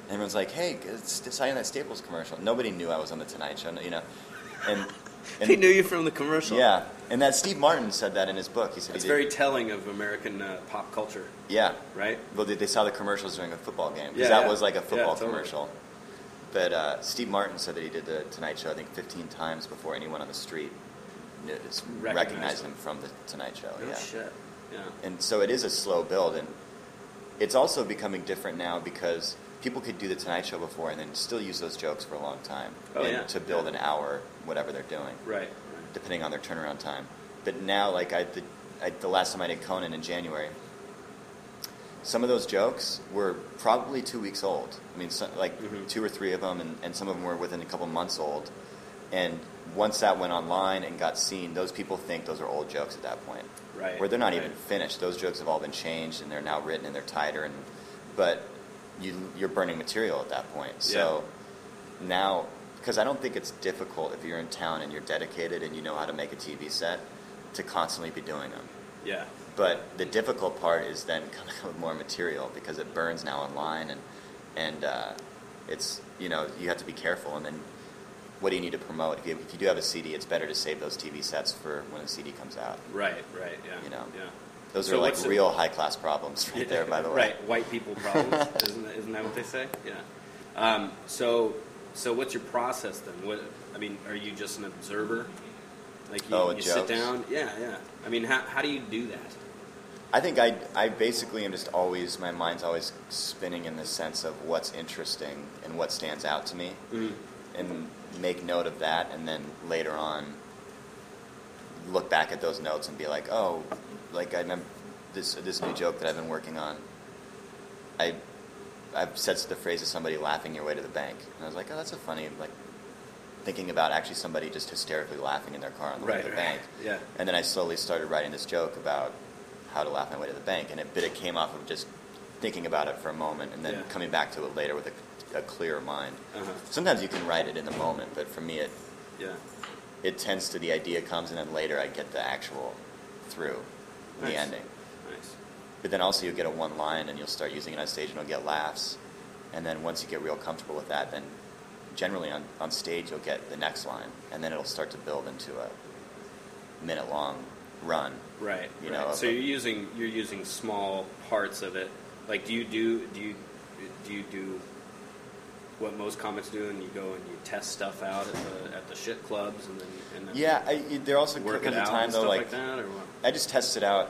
And everyone's like, hey, it's deciding that Staples commercial. Nobody knew I was on the Tonight Show, you know. And He knew you from the commercial. yeah, and that Steve Martin said that in his book. He said It's he did, very telling of American pop culture, yeah. right? Well, they saw the commercials during a football game because Yeah, that yeah. was like a Yeah, football totally. commercial. But Steve Martin said that he did the Tonight Show, I think, 15 times before anyone on the street recognized him from the Tonight Show. Oh, yeah. shit. Yeah. And so it is a slow build, and it's also becoming different now because people could do the Tonight Show before and then still use those jokes for a long time to build an hour, whatever they're doing, Right. depending on their turnaround time. But now, like the last time I did Conan in January, some of those jokes were probably 2 weeks old. I mean, Mm-hmm. 2 or 3 of them, and some of them were within a couple months old. And once that went online and got seen, those people think those are old jokes at that point. Right. Where they're not right. even finished. Those jokes have all been changed, and they're now written, and they're tighter. But you're burning material at that point. So now, because I don't think it's difficult if you're in town and you're dedicated and you know how to make a TV set, to constantly be doing them. Yeah. But the difficult part is then coming up with more material because it burns now online, and it's, you know, you have to be careful. And then what do you need to promote? If you do have a CD, it's better to save those TV sets for when the CD comes out. Right. Right. Yeah. You know. Yeah. Those So are like what's the- real high class problems right there, by the way. Right. White people problems. Isn't that what they say? Yeah. So what's your process then? I mean, are you just an observer? Like you sit jokes? down? Yeah. I mean, how do you do that? I think I basically am just always, my mind's always spinning in the sense of what's interesting and what stands out to me, and make note of that, and then later on look back at those notes and be like, oh, like I remember this new joke that I've been working on. I've said the phrase of somebody laughing your way to the bank, and I was like, oh, that's a funny, like, thinking about actually somebody just hysterically laughing in their car on the way to the bank. Yeah. And then I slowly started writing this joke about how to laugh my way to the bank, and it came off of just thinking about it for a moment and then coming back to it later with a clearer mind. Uh-huh. Sometimes you can write it in the moment, but for me Yeah. it tends to, the idea comes and then later I get the actual through, the Nice. ending. Nice. But then also you'll get a one line and you'll start using it on stage and you'll get laughs. And then once you get real comfortable with that, then generally on stage you'll get the next line, and then it'll start to build into a minute-long run. Right. You right. know, So you're using small parts of it. Like, do you do what most comics do, and you go and you test stuff out at the shit clubs, and then Yeah, they're also work at it the out time and though, stuff like like that, or what? I just test it out.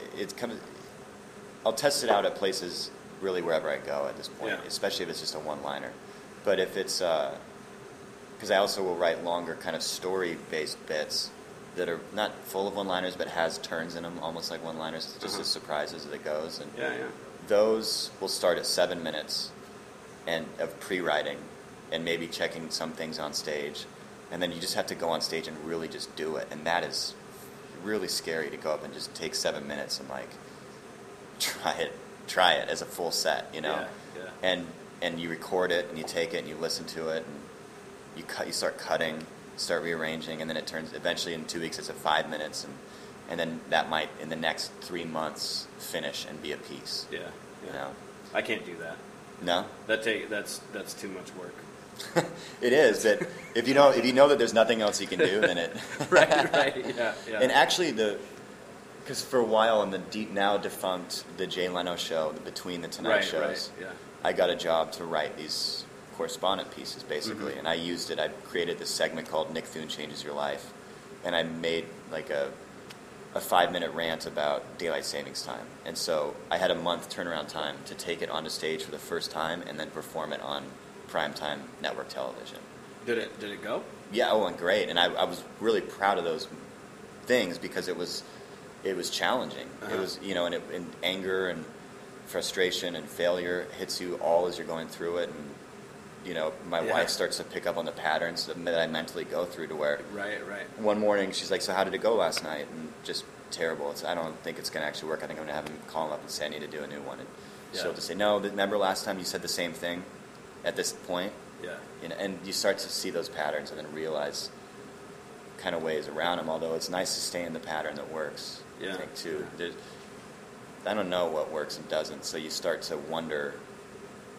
I'll test it out at places really wherever I go at this point, Yeah. especially if it's just a one-liner. But if it's because I also will write longer kind of story-based bits that are not full of one-liners but has turns in them, almost like one-liners, just as surprises as it goes. And Yeah. those will start at 7 minutes and of pre-writing and maybe checking some things on stage, and then you just have to go on stage and really just do it, and that is really scary to go up and just take 7 minutes and like try it as a full set, you know. Yeah. And you record it and you take it and you listen to it and you start cutting, start rearranging, and then it turns eventually in 2 weeks it's at 5 minutes, and then that might in the next 3 months finish and be a piece. Yeah. You know. I can't do that. No? That's too much work. It is, but if you know that there's nothing else you can do, then it right. Yeah. And actually because for a while on the now defunct The Jay Leno Show, between the Tonight shows, Right. Yeah. I got a job to write these correspondent pieces, basically, and I used it. I created this segment called Nick Thune Changes Your Life, and I made like a 5-minute rant about daylight savings time. And so I had a month turnaround time to take it onto stage for the first time and then perform it on primetime network television. Did it go? Yeah, and great. And I was really proud of those things because it was challenging. Uh-huh. It was, and anger and frustration and failure hits you all as you're going through it. And, my wife starts to pick up on the patterns that I mentally go through, to where Right. one morning she's like, so how did it go last night? And just terrible. I don't think it's going to actually work. I think I'm going to have him call him up and say I need to do a new one. And she'll just say, no, remember last time you said the same thing at this point? Yeah. And you start to see those patterns and then realize kind of ways around them, although it's nice to stay in the pattern that works. Yeah. I think, too. I don't know what works and doesn't, so you start to wonder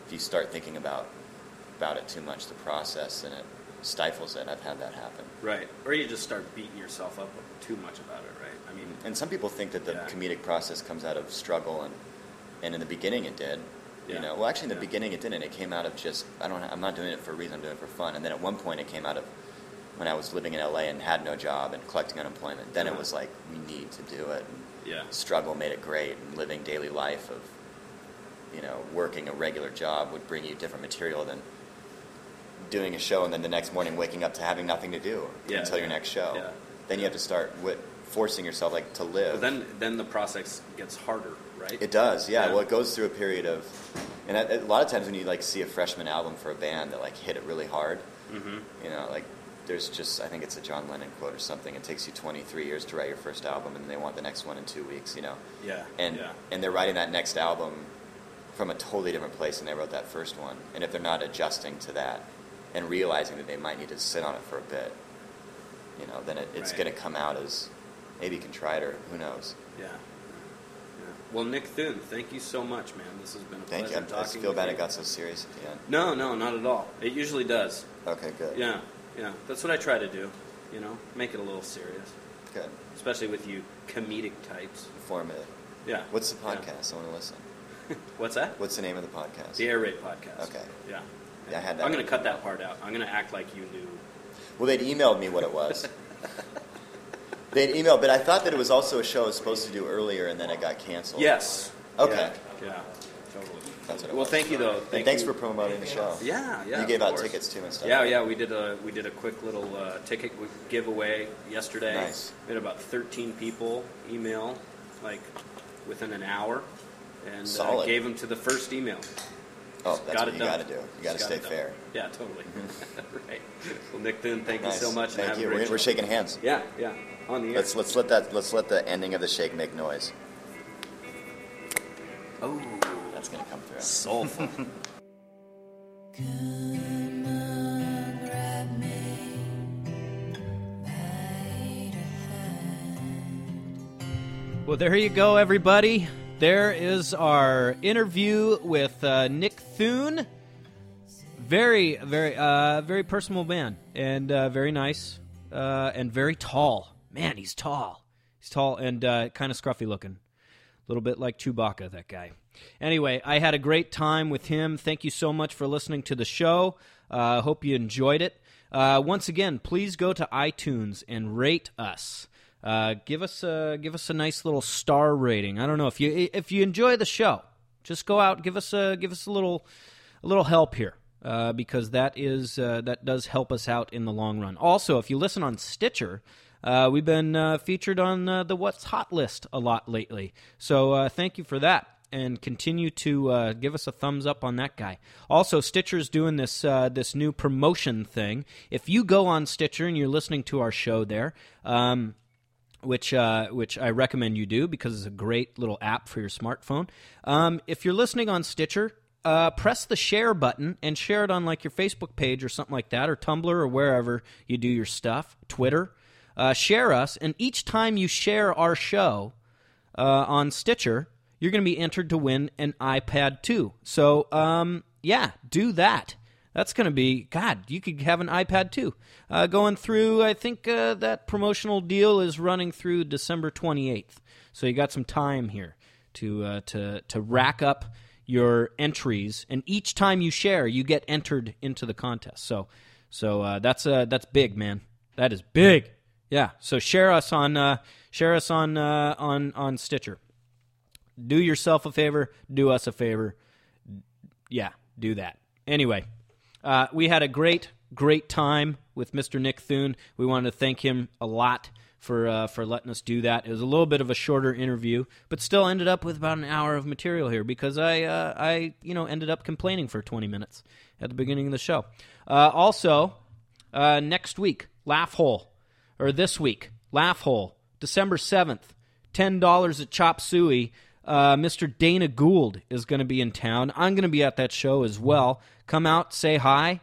if you start thinking about it too much, the process, and it stifles it. I've had that happen. Right. Or you just start beating yourself up too much about it, right? I mean, and some people think that the comedic process comes out of struggle, and in the beginning it did. Yeah. You know, well, actually, in the beginning it didn't. It came out of just I'm not doing it for a reason. I'm doing it for fun. And then at one point it came out of when I was living in LA and had no job and collecting unemployment. Then it was like, we need to do it. And struggle made it great, and living daily life of, you know, working a regular job would bring you different material than doing a show and then the next morning waking up to having nothing to do until your next show. Yeah. Then you have to start forcing yourself like to live. Well, then the process gets harder, right? It does, yeah. Well, it goes through a period of, and a lot of times when you like see a freshman album for a band that like hit it really hard, you know, like there's just, I think it's a John Lennon quote or something. It takes you 23 years to write your first album, and they want the next one in 2 weeks, you know. Yeah. And they're writing that next album from a totally different place than they wrote that first one. And if they're not adjusting to that and realizing that they might need to sit on it for a bit, you know, then it's going to come out as maybe contrite, or who knows. Yeah. Well, Nick Thune, thank you so much, man. This has been a pleasure talking with you. I just feel bad it got so serious at the end. No, not at all. It usually does. Okay, good. Yeah. That's what I try to do, you know, make it a little serious. Good. Especially with you comedic types. Informative. Yeah. What's the podcast? I want to listen. What's that? What's the name of the podcast? The Air Raid Podcast. Okay. Yeah. I had that. I'm going to cut that part out. I'm going to act like you knew. Well, they'd emailed me what it was. They'd emailed, but I thought that it was also a show I was supposed to do earlier, and then it got canceled. Yes. Okay. Yeah. Totally. That's what it was. Well, thank you, though. Thanks for promoting the show. Yeah. You gave out tickets too and stuff. Yeah. We did a quick little ticket giveaway yesterday. Nice. We had about 13 people email, like within an hour, and gave them to the first email. Oh, that's what you got to do. You got to stay fair. Yeah, totally. Right. Well, Nick Thune, thank you so much. Thank you. We're shaking hands. Yeah. On the air. Let's let the ending of the shake make noise. Oh, that's gonna come through. Soulful. Come on, grab me by the hand. Well, there you go, everybody. There is our interview with Nick Thune. Very, very, very personable man, and very nice, and very tall. Man, he's tall. He's tall and kind of scruffy looking. A little bit like Chewbacca, that guy. Anyway, I had a great time with him. Thank you so much for listening to the show. Hope you enjoyed it. Once again, please go to iTunes and rate us. Give us a nice little star rating. I don't know if you enjoy the show, just go out, give us a little help here, because that does help us out in the long run. Also, if you listen on Stitcher, we've been featured on the What's Hot list a lot lately. So thank you for that, and continue to give us a thumbs up on that guy. Also, Stitcher's doing this new promotion thing. If you go on Stitcher and you're listening to our show there, which I recommend you do because it's a great little app for your smartphone. If you're listening on Stitcher, press the share button and share it on like your Facebook page or something like that, or Tumblr, or wherever you do your stuff, Twitter. Share us, and each time you share our show on Stitcher, you're going to be entered to win an iPad 2. So, do that. That's going to be, God, you could have an iPad 2. Going through, I think that promotional deal is running through December 28th. So you got some time here to rack up your entries, and each time you share, you get entered into the contest. So that's big, man. That is big. Yeah. So share us on Stitcher. Do yourself a favor. Do us a favor. Yeah, do that. Anyway. We had a great time with Mr. Nick Thune. We wanted to thank him a lot for letting us do that. It was a little bit of a shorter interview, but still ended up with about an hour of material here because I ended up complaining for 20 minutes at the beginning of the show. Also, next week, this week, Laugh Hole, December 7th, $10 at Chop Suey. Mr. Dana Gould is going to be in town. I'm going to be at that show as well. Come out, say hi.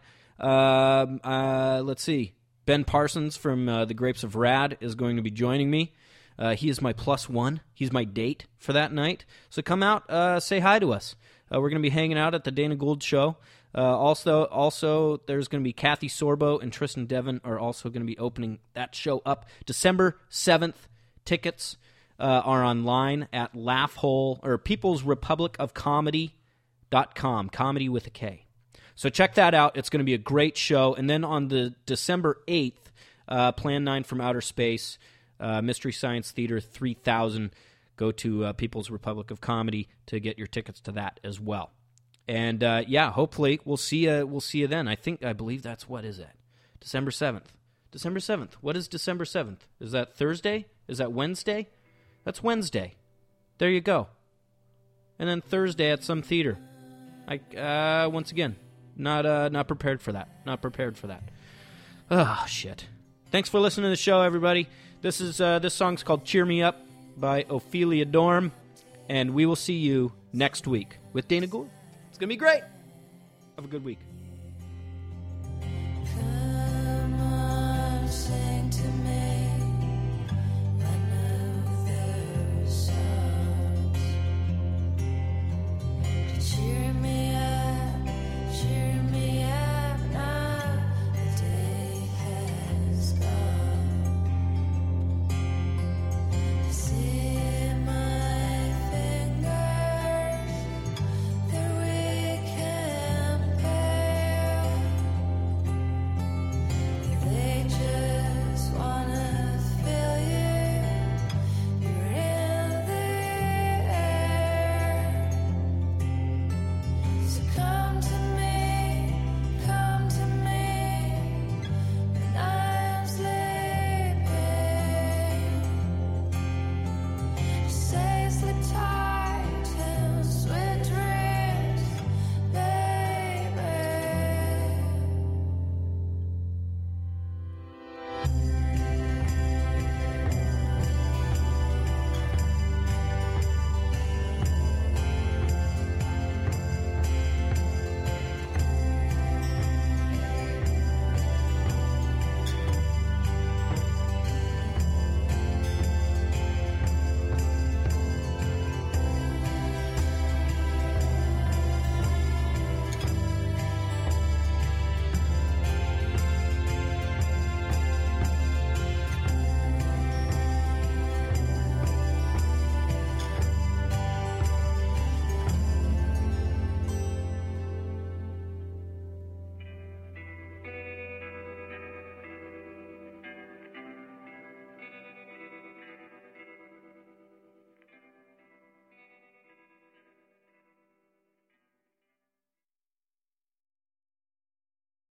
Let's see. Ben Parsons from the Grapes of Rad is going to be joining me. He is my +1. He's my date for that night. So come out, say hi to us. We're going to be hanging out at the Dana Gould Show. Also, there's going to be Kathy Sorbo and Tristan Devon are also going to be opening that show up December 7th. Tickets are online at Laughhole or peoplesrepublicofcomedy.com, comedy with a K. So check that out. It's going to be a great show. And then on the December 8th, Plan 9 from Outer Space, Mystery Science Theater 3000. Go to People's Republic of Comedy to get your tickets to that as well. And hopefully we'll see you. We'll see you then. I believe that's what is it? December 7th. December 7th. What is December 7th? Is that Thursday? Is that Wednesday? That's Wednesday. There you go. And then Thursday at some theater. Once again, not prepared for that. Not prepared for that. Oh shit. Thanks for listening to the show, everybody. This song's called "Cheer Me Up" by Ophelia Dorm, and we will see you next week with Dana Gould. It's gonna be great. Have a good week.